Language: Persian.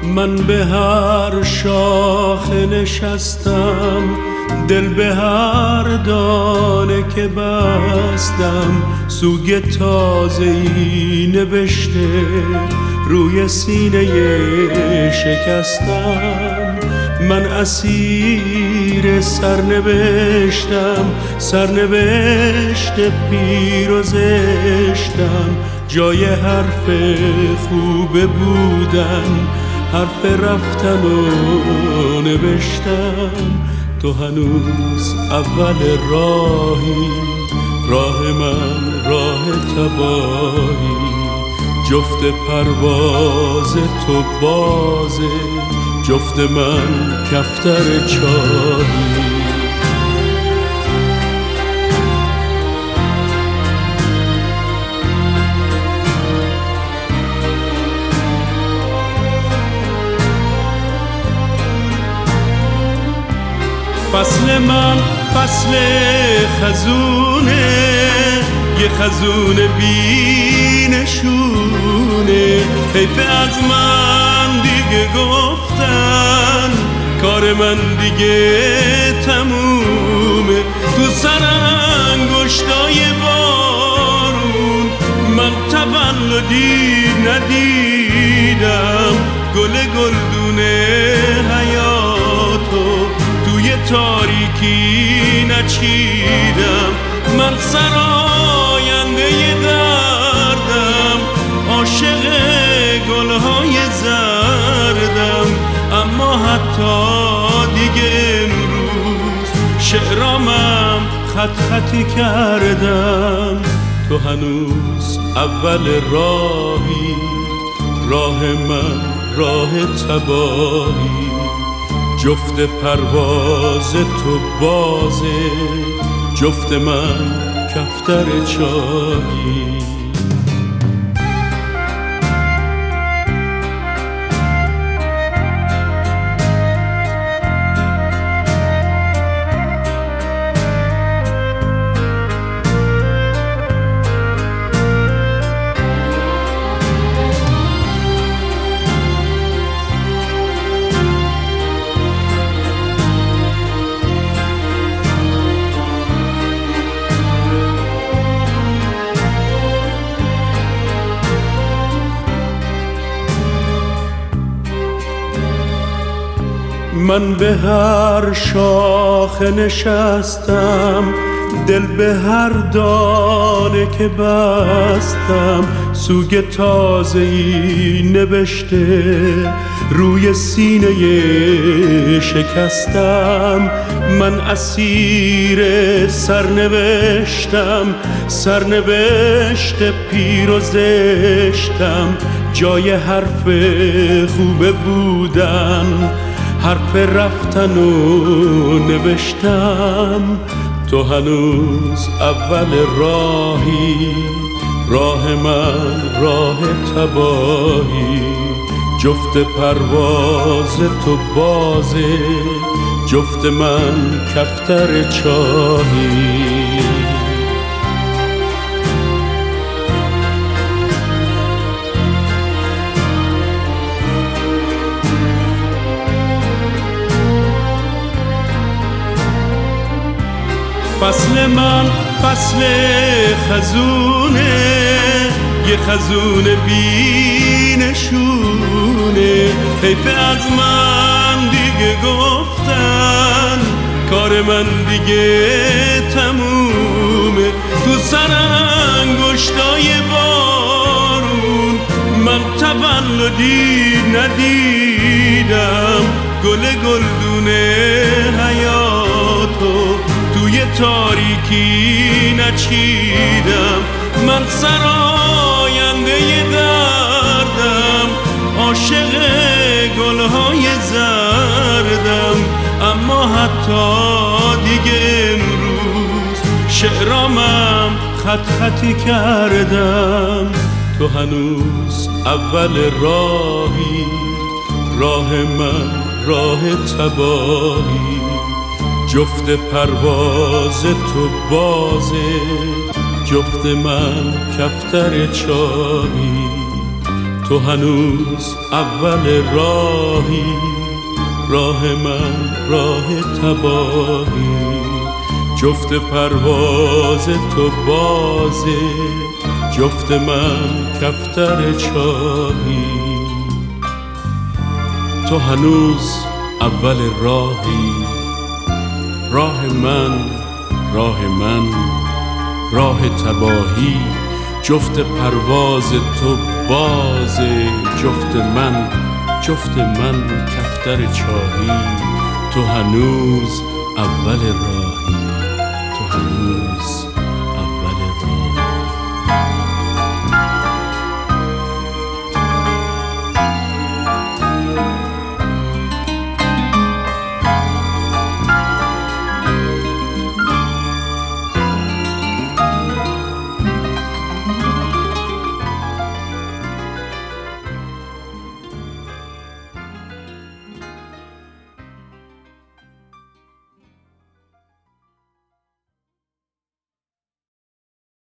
من به هر شاخه نشستم، دل به هر دانه که بستم، سوگ تازه‌ای نوشته روی سینه شکستم. من اسیر سرنوشتم، سرنوشت پیر و زشتم. جای حرف خوب بودن، حرف رفتن و نوشتم. تو هنوز اول راهی، راه من راه تباهی. جفت پرواز تو بازه، جفت من کفتر چاهی. فصل من فصل خزونه، یه خزون بی نشونه. حیف از من دیگه گفتن، کار من دیگه تمومه. تو سرانگشتای بارون من تولدی ندیدم. گل گلدونه حیاتو توی تاریکی نچیدم. من سراینده دردم، عاشق گلهای زردم. اما حتی دیگه امروز شعرامم خط خطی کردم. تو هنوز اول راهی، راه من راه تباهی. جفت پرواز تو بازه، جفت من کفتر چاهی. من به هر شاخه نشستم، دل به هر دانه که بستم. سوگ تازه‌ای نوشته روی سینه شکستم. من اسیر سرنوشتم، سرنوشت پیر و زشتم. جای حرف خوب بودن، حرف رفتن و نوشتم. تو هنوز اول راهی، راه من راه تباهی. جفت پرواز تو بازه، جفت من کفتر چاهی. فصل من فصل خزونه، یه خزون بی نشونه. حیف از من دیگه گفتن، کار من دیگه تمومه. تو سرانگشتای بارون من تولدی ندیدم. گل گلدونه حیاتو توی تاریکی نچیدم. من سراینده دردم، عاشق گلهای زردم. اما حتی دیگه امروز شعرامم خط خطی کردم. تو هنوز اول راهی، راه من راه تباهی. جفت پرواز تو بازه، جفت من کفتر چاهی. تو هنوز اول راهی، راه من راه تباهی، جفت پرواز تو بازه، جفت من کفتر چاهی. تو هنوز اول راهی، راه من راه تباهی، جفت پرواز تو بازه، جفت من کفتر چاهی. تو هنوز اول راه.